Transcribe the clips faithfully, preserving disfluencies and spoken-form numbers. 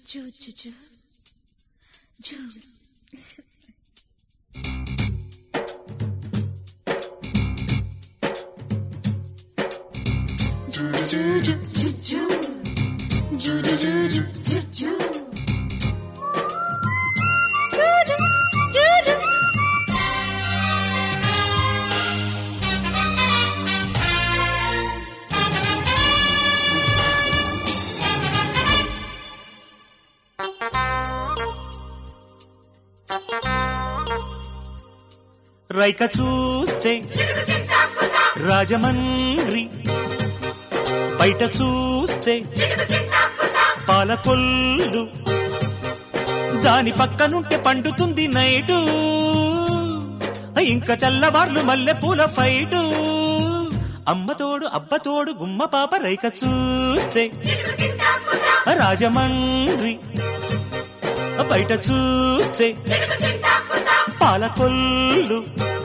Zoo zoo zoo zoo రైక చూస్తే రాజమండ్రి, బయట చూస్తే పాలకొల్లు, దాని పక్కనుంటే పండుతుంది నైటు, ఇంకా తెల్లవార్లు మల్లెపూల ఫైటు. అమ్మతోడు అబ్బతోడు గుమ్మ పాప రైక చూస్తే రాజమండ్రి, బయట చూస్తే పాలకొల్లు.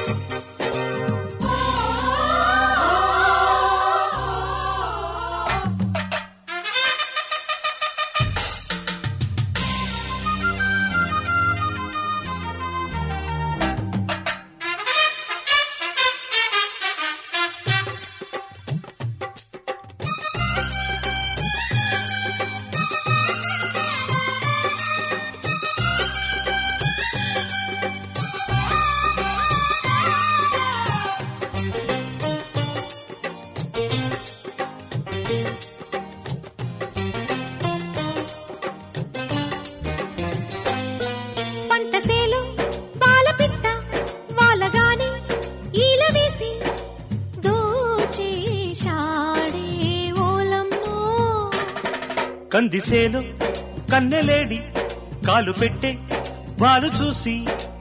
కందిసేలో కన్నెలేడి కాలు పెట్టే వాలు చూసి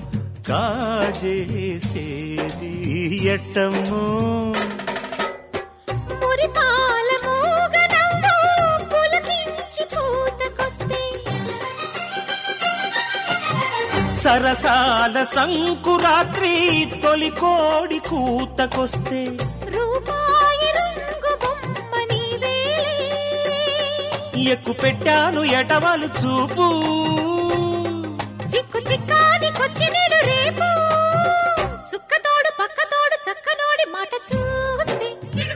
కాజేసేది ఎట్టమ్మో. సరసాల సంకురాత్రి తొలి కోడి కూతకొస్తే ఎక్కు పెట్టాను ఎటవాలు చూపు, చిక్కు చిక్కాని కొచ్చినేడు రేపు, సుక్కతోడు పక్కతోడు చక్కనోడి మాట చూస్తే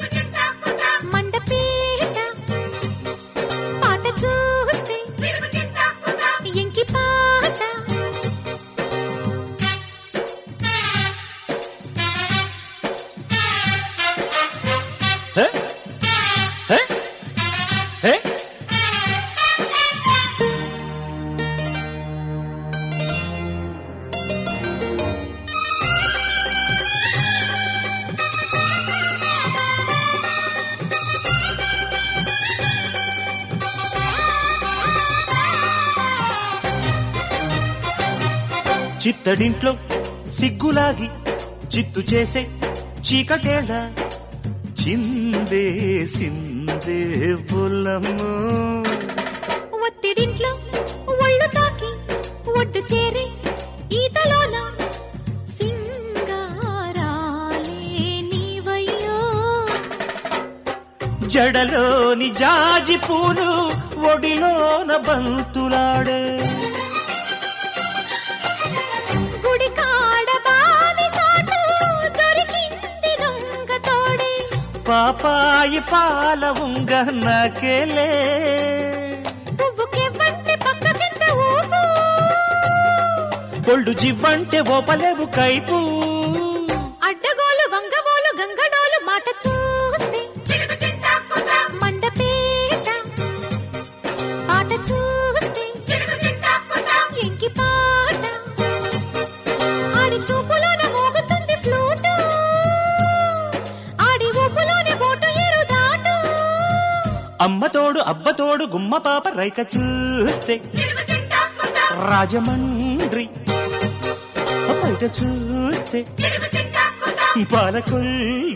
మండపేట పాట చూస్తే ఎంకి పాట. చిత్తడింట్లో సిగ్గులాగి చిత్తు చేసే చీకటేళ చిందే సిందే బుల్లమ్ము. ఒత్తిడింట్లో ఒళ్ళు తాకి ఒడ్డు చేరే ఈతలోన సింగారాలే నీవయ్యో. జడలోని జాజి పూలు ఒడిలోన బంతులాడే, పాపాయి పాల ఉంగ నాకేలే, ఒళ్ళు జివ్వంటే ఓపలేవు కైపు, అడ్డగోలు వంగబోలు గంగడోలు మాట చూస్తే మండపేట పాట చూస్తే ఎంకి పాట. ఆడి చూపులోన మోగుతుంది ఫ్లూటు, ఆడి ఊపులోనే బోటు ఎరుదాటు. అమ్మతోడు అబ్బతోడు గుమ్మ పాప రైక చూస్తే రాజమండ్రి, బయట చూస్తే పాలకొల్లు.